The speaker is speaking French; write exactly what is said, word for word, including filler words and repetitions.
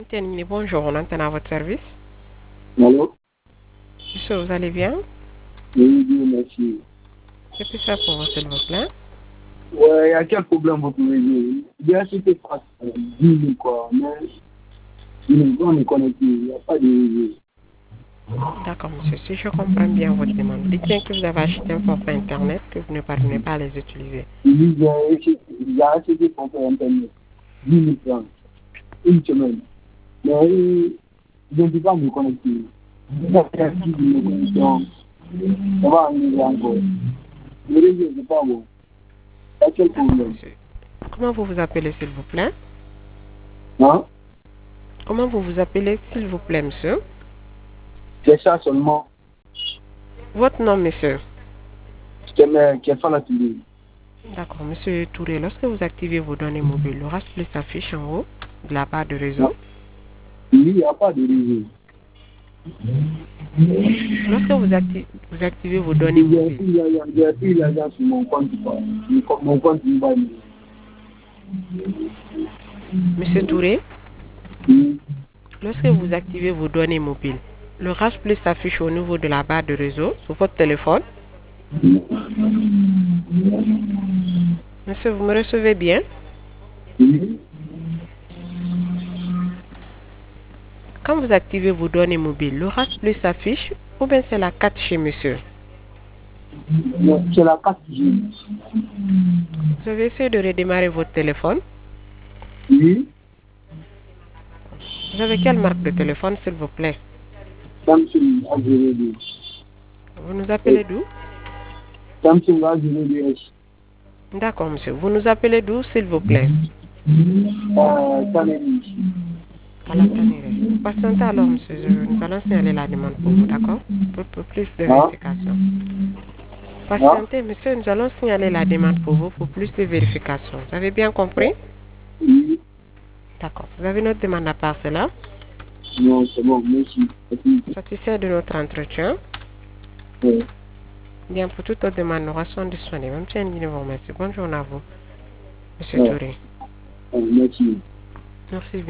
Terminé, bonjour, on entend à votre service. Allô? Monsieur, vous allez bien? Oui, Dieu merci. Que puis-je faire pour vous, s'il vous plaît? Ouais, il y a quel problème vous pouvez dire? Bien sûr, c'est pas dix mille quoi, mais il on est connecté, il n'y a pas de réseau. D'accord, monsieur. Si je comprends bien votre demande, dites bien que vous avez acheté un forfait Internet que vous ne parvenez pas à les utiliser. Oui, j'ai acheté j'ai acheté pour faire Internet, dix mille francs, une semaine. Mais euh, je ne peux pas me connecter. Je vais faire six de mes connexions. Ça va arriver encore. Le réseau, c'est pas bon. Il y a quel D'accord, problème? monsieur. Comment vous vous appelez, s'il vous plaît? Hein? Comment vous vous appelez, s'il vous plaît, monsieur? C'est ça seulement. Votre nom, monsieur? C'est mais qui fait la télé. D'accord, monsieur Touré, lorsque vous activez vos données mobiles, le race plus s'affiche en haut de la barre de réseau. Oui, il n'y a pas de réseau. Lorsque vous, acti- vous activez vos données J'ai mobiles, pris l'argent j'ai pris l'argent sur mon compte, quoi. Mon compte mon compte mobile. monsieur Touré, Oui, lorsque vous activez vos données mobiles, le race plus s'affiche au niveau de la barre de réseau sur votre téléphone. Monsieur, vous me recevez bien? oui. Quand vous activez vos données mobiles, le race plus s'affiche ou bien c'est la carte chez monsieur? Non, c'est la carte G. Vous avez essayé de redémarrer votre téléphone. Oui, Vous avez quelle marque de téléphone, s'il vous plaît? Samsung A zéro deux. Vous nous appelez d'où? Samsung A zéro deux S. D'accord, monsieur. Vous nous appelez d'où, s'il vous plaît? Euh, Tannery. À la Tannerie. Patientez alors, monsieur. Je- nous allons signaler la demande pour vous, d'accord? Pour, pour plus de Hein? vérification. Hein? Patientez, monsieur. Nous allons signaler la demande pour vous pour plus de vérification. Vous avez bien compris? Oui. D'accord. Vous avez notre demande à part cela? Non, c'est bon, merci. Satisfait de notre entretien? Ouais. Bien, pour toute autre demande, nous restons disponibles. Même si un vous remercie. Bonne journée à vous, monsieur Ouais. Touré. Ouais, merci. Merci bien.